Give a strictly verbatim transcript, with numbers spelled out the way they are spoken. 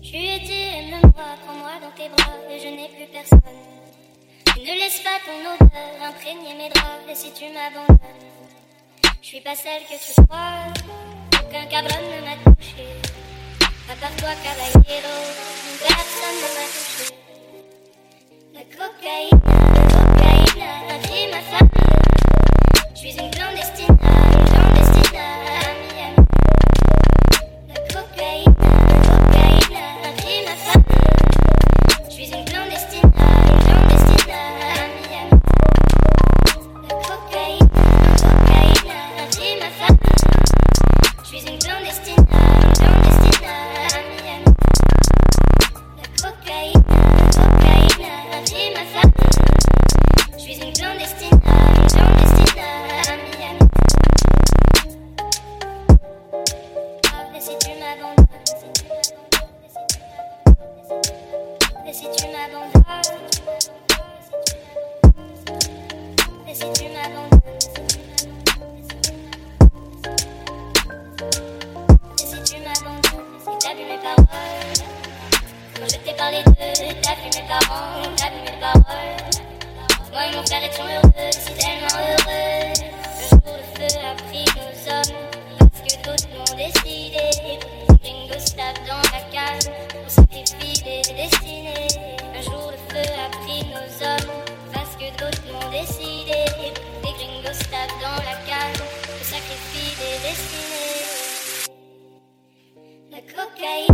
Je lui ai dit aime-moi, prends-moi dans tes bras et je n'ai plus personne. Ne laisse pas ton odeur imprégner mes draps et si tu m'abandonnes, je suis pas celle que tu crois, aucun cabron ne m'a touché. À part toi, caballero, personne ne m'a touché. La cocaïne, la cocaïne a pris ma famille. Je suis une clandestine, une clandestine à Miami. La cocaïne, la cocaïne a pris ma famille. Je suis une clandestine, une clandestine à Miami. La cocaïne, la cocaïne a pris ma famille. Je suis une clandestine, une clandestine à Miami. La cocaïne, la cocaïne a pris ma famille. Je suis une clandestine, une clandestine à Miami. Et si tu m'abandonnes, et si tu m'abandonnes, et si tu m'abandonnes, et si tu m'abandonnes, et t'as vu mes paroles, quand je t'ai parlé d'eux, t'as vu mes parents, t'as vu mes paroles. Moi et mon frère étions heureux, si tellement heureux. Le jour le feu a pris nos hommes, parce que d'autres l'ont décidé. Les gringos tapent dans la cale, on sacrifie des destinées. Un jour le feu a pris nos hommes, parce que d'autres l'ont décidé. Les gringos tapent dans la cale, on sacrifie des destinées. La cocaïne.